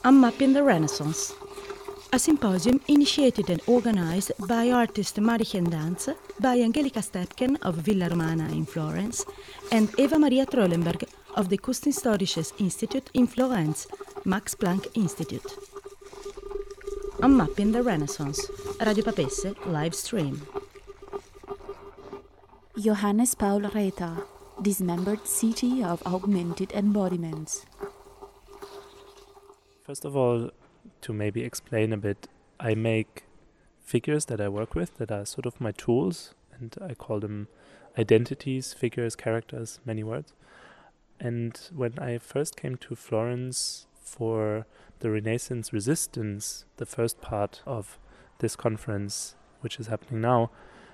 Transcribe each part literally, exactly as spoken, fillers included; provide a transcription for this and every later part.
Unmapping the Renaissance, a symposium initiated and organized by artist Marichem Danz, by Angelika Stepken of Villa Romana in Florence, and Eva Maria Trollenberg of the Kunsthistorisches Institut in Florence, Max Planck Institute. Unmapping the Renaissance, Radio Papesse live stream. Johannes Paul Reta, Dismembered City of Augmented Embodiments. First of all, to maybe explain a bit, I make figures that I work with that are sort of my tools, and I call them identities, figures, characters, many words. And when I first came to Florence for the Renaissance Resistance, the first part of this conference, which is happening now,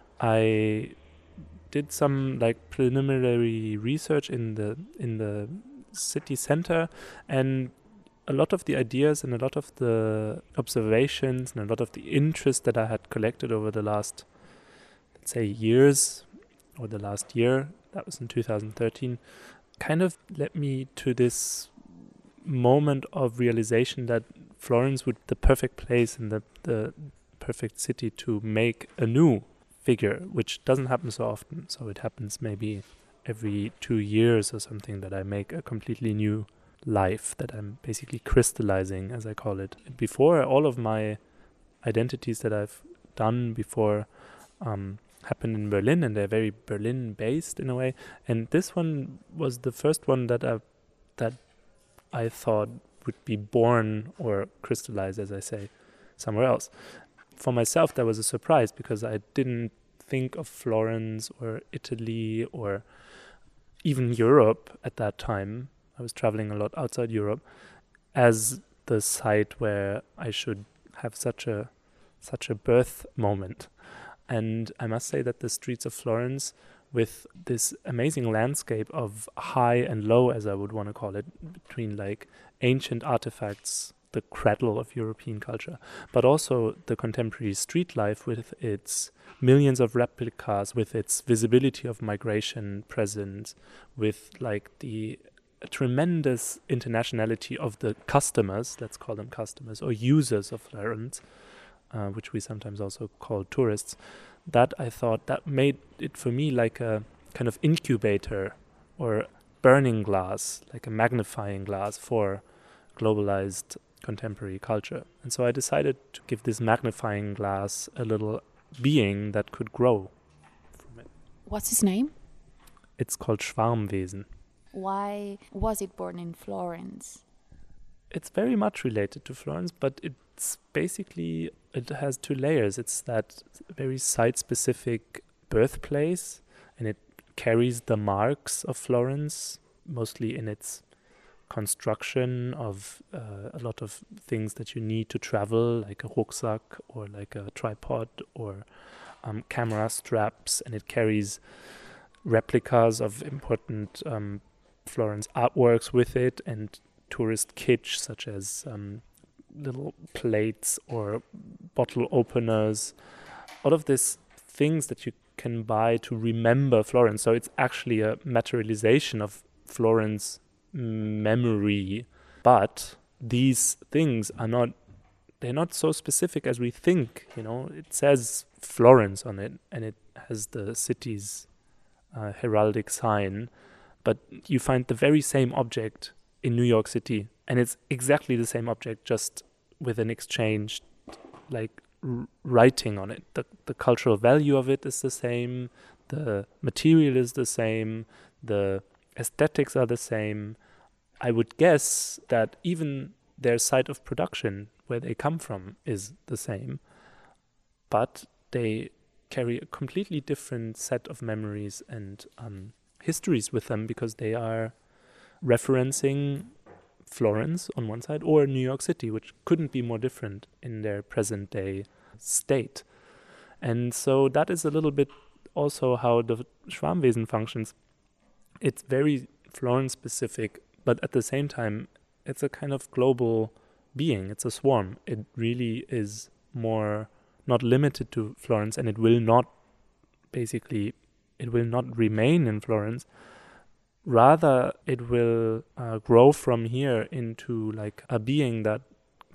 I did some like preliminary research in the in the city center, and a lot of the ideas and a lot of the observations and a lot of the interest that I had collected over the last, let's say, years, or the last year, that was in two thousand thirteen, kind of led me to this moment of realization that Florence would be the perfect place and the, the perfect city to make a new figure, which doesn't happen so often. So it happens maybe every two years or something that I make a completely new life that I'm basically crystallizing, as I call it. Before, all of my identities that I've done before um, happened in Berlin, and they're very Berlin-based in a way. And this one was the first one that I that I thought would be born or crystallized, as I say, somewhere else. For myself, that was a surprise because I didn't think of Florence or Italy or even Europe at that time. I was traveling a lot outside Europe as the site where I should have such a such a birth moment. And I must say that the streets of Florence, with this amazing landscape of high and low, as I would want to call it, between like ancient artifacts, the cradle of European culture, but also the contemporary street life with its millions of replicas, with its visibility of migration present, with like the tremendous internationality of the customers, let's call them customers, or users of Florence, uh, which we sometimes also call tourists. That I thought that made it for me like a kind of incubator or burning glass, like a magnifying glass for globalized contemporary culture. And so I decided to give this magnifying glass a little being that could grow from it. What's his name? It's called Schwarmwesen. Why was it born in Florence? It's very much related to Florence, but it's basically, it has two layers. It's that very site-specific birthplace, and it carries the marks of Florence, mostly in its construction of uh, a lot of things that you need to travel, like a rucksack or like a tripod or um, camera straps, and it carries replicas of important um, Florence artworks with it, and tourist kitsch such as um, little plates or bottle openers, all of these things that you can buy to remember Florence. So it's actually a materialization of Florence memory, but these things are not, they're not so specific as we think, you know. It says Florence on it, and it has the city's uh, heraldic sign, but you find the very same object in New York City, and it's exactly the same object, just with an exchange, like r- writing on it. The, the cultural value of it is the same, the material is the same, the aesthetics are the same. I would guess that even their site of production, where they come from, is the same, but they carry a completely different set of memories and um, histories with them, because they are referencing Florence on one side or New York City, which couldn't be more different in their present day state. And so that is a little bit also how the Schwarmwesen functions. It's very Florence specific, but at the same time, it's a kind of global being. It's a swarm. It really is more not limited to Florence, and it will not basically, it will not remain in Florence. Rather, it will uh, grow from here into like a being that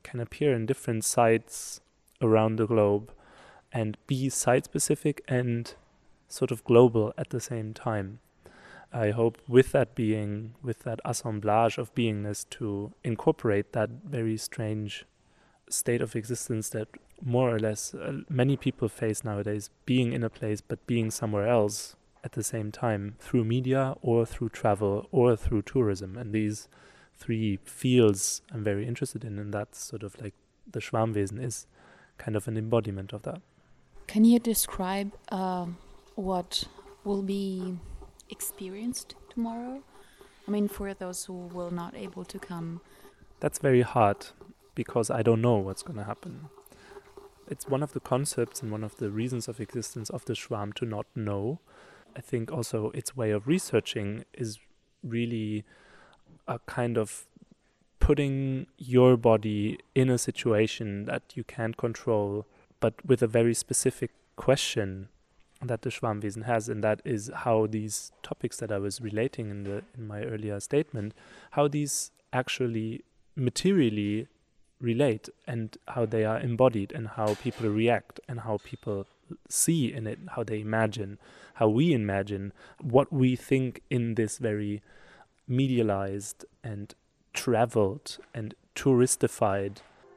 can appear in different sites around the globe and be site-specific and sort of global at the same time. I hope with that being, with that assemblage of beingness, to incorporate that very strange state of existence that more or less uh, many people face nowadays, being in a place but being somewhere else at the same time, through media or through travel or through tourism. And these three fields I'm very interested in, and that's sort of like the Schwarmwesen is kind of an embodiment of that. Can you describe uh, what will be experienced tomorrow? I mean, for those who will not able to come. That's very hard, because I don't know what's going to happen. It's one of the concepts and one of the reasons of existence of the Schwarm to not know. I think also its way of researching is really a kind of putting your body in a situation that you can't control, but with a very specific question that the Schwarmwesen has, and that is how these topics that I was relating in the in my earlier statement, how these actually materially relate and how they are embodied and how people react and how people see in it, how they imagine, how we imagine what we think in this very medialized and traveled and touristified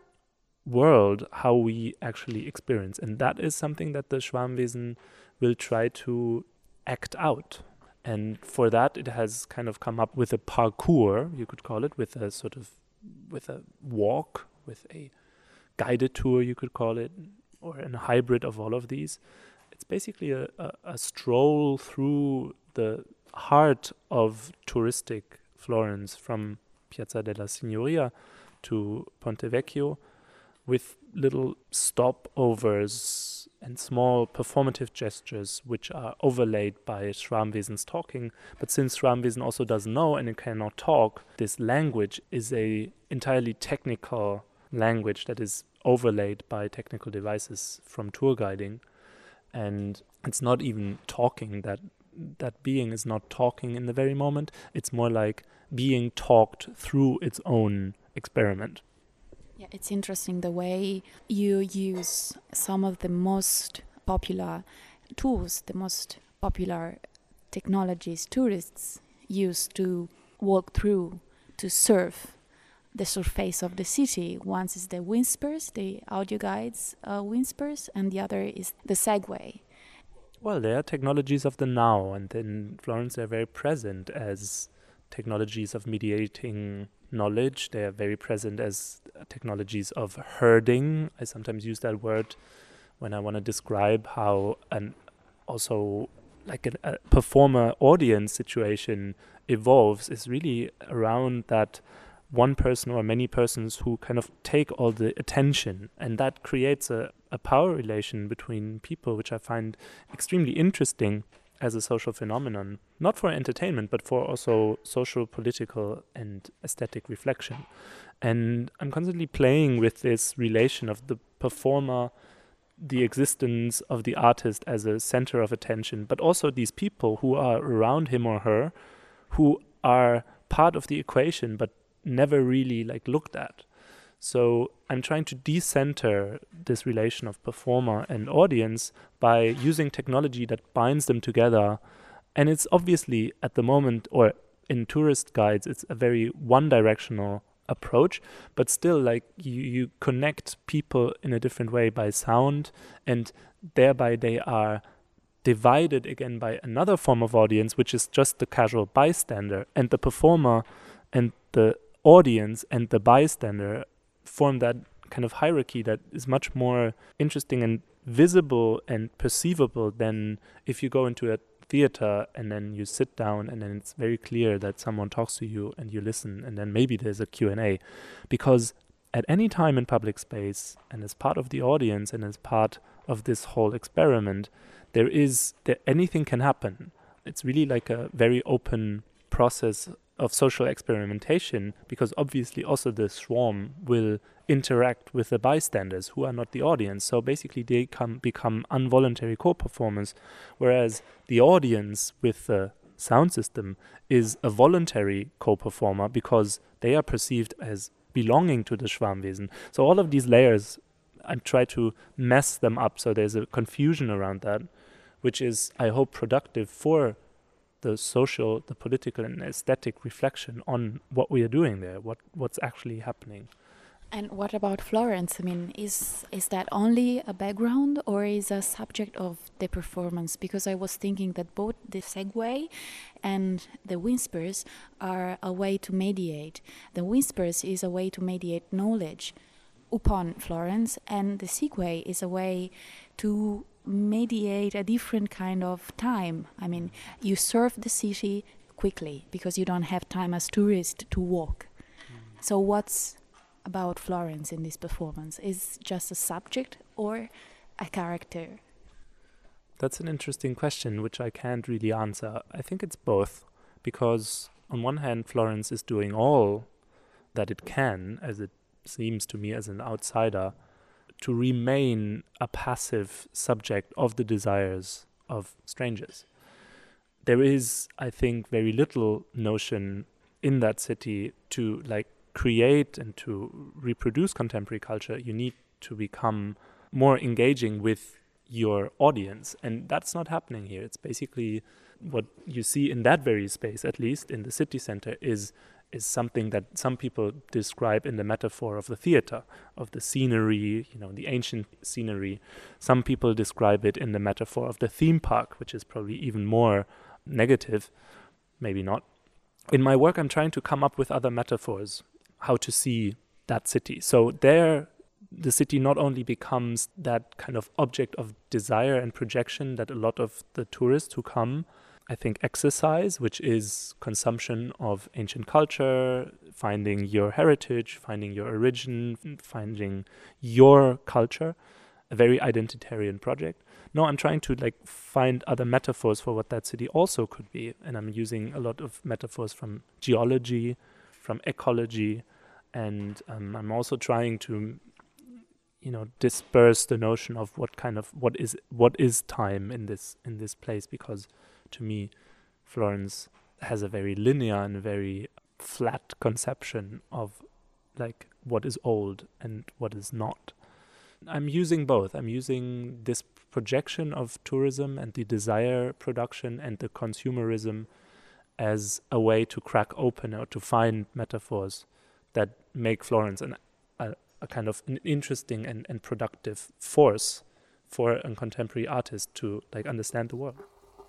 world, how we actually experience. And that is something that the Schwarmwesen will try to act out. And for that, it has kind of come up with a parkour, you could call it, with a sort of, with a walk, with a guided tour, you could call it, or a hybrid of all of these. It's basically a, a, a stroll through the heart of touristic Florence, from Piazza della Signoria to Ponte Vecchio, with little stopovers and small performative gestures which are overlaid by Schwarmwesen's talking. But since Schwarmwesen also doesn't know and it cannot talk, this language is a entirely technical language that is overlaid by technical devices from tour guiding. And it's not even talking, that that being is not talking in the very moment. It's more like being talked through its own experiment. Yeah, it's interesting the way you use some of the most popular tools, the most popular technologies tourists use to walk through, to surf the surface of the city. One is the Winspers, the audio guides uh, Winspers, and the other is the Segway. Well, they are technologies of the now, and in Florence they're very present as technologies of mediating knowledge. They are very present as technologies of herding. I sometimes use that word when I want to describe how an also like a, a performer audience situation evolves, is really around that one person or many persons who kind of take all the attention, and that creates a, a power relation between people, which I find extremely interesting as a social phenomenon, not for entertainment, but for also social, political, and aesthetic reflection. And I'm constantly playing with this relation of the performer, the existence of the artist as a center of attention, but also these people who are around him or her, who are part of the equation, but never really like looked at. So I'm trying to decenter this relation of performer and audience by using technology that binds them together. And it's obviously at the moment, or in tourist guides, it's a very one-directional approach, but still like you, you connect people in a different way by sound, and thereby they are divided again by another form of audience, which is just the casual bystander. And the performer and the audience and the bystander form that kind of hierarchy that is much more interesting and visible and perceivable than if you go into a theater and then you sit down and then it's very clear that someone talks to you and you listen, and then maybe there's a Q and A. Because at any time in public space, and as part of the audience and as part of this whole experiment, there is that anything can happen. It's really like a very open process of social experimentation, because obviously also the swarm will interact with the bystanders who are not the audience. So basically they come become involuntary co-performers, whereas the audience with the sound system is a voluntary co-performer, because they are perceived as belonging to the Schwarmwesen. So all of these layers, I try to mess them up so there's a confusion around that, which is, I hope, productive for the social, the political and aesthetic reflection on what we are doing there, what what's actually happening. And what about Florence? I mean, is is that only a background or is a subject of the performance? Because I was thinking that both the Segway and the Whispers are a way to mediate. The Whispers is a way to mediate knowledge upon Florence, and the Segway is a way to mediate a different kind of time. I mean, you surf the city quickly because you don't have time as tourists to walk. Mm. So what's about Florence in this performance? Is just a subject or a character? That's an interesting question, which I can't really answer. I think it's both, because on one hand, Florence is doing all that it can, as it seems to me as an outsider, to remain a passive subject of the desires of strangers. There is, I think, very little notion in that city to like create and to reproduce contemporary culture. You need to become more engaging with your audience, and that's not happening here. It's basically what you see in that very space, at least in the city center, is is something that some people describe in the metaphor of the theater, of the scenery, you know, the ancient scenery. Some people describe it in the metaphor of the theme park, which is probably even more negative, maybe not. In my work, I'm trying to come up with other metaphors, how to see that city. So there, the city not only becomes that kind of object of desire and projection that a lot of the tourists who come, I think, exercise, which is consumption of ancient culture, finding your heritage, finding your origin, finding your culture, a very identitarian project. No, I'm trying to like find other metaphors for what that city also could be. And I'm using a lot of metaphors from geology, from ecology, and um, I'm also trying to, you know, disperse the notion of what kind of what is what is time in this in this place, because to me, Florence has a very linear and very flat conception of like what is old and what is not. I'm using both. I'm using this projection of tourism and the desire production and the consumerism as a way to crack open or to find metaphors that make Florence an, a, a kind of an interesting and, and productive force for a contemporary artist to like understand the world.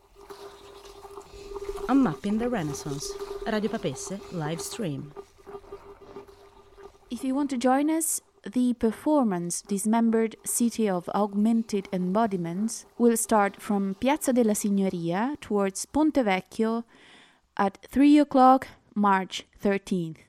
Unmapping the Renaissance, Radio Papesse live stream. If you want to join us, the performance Dismembered City of Augmented Embodiments will start from Piazza della Signoria towards Ponte Vecchio at three o'clock, March thirteenth.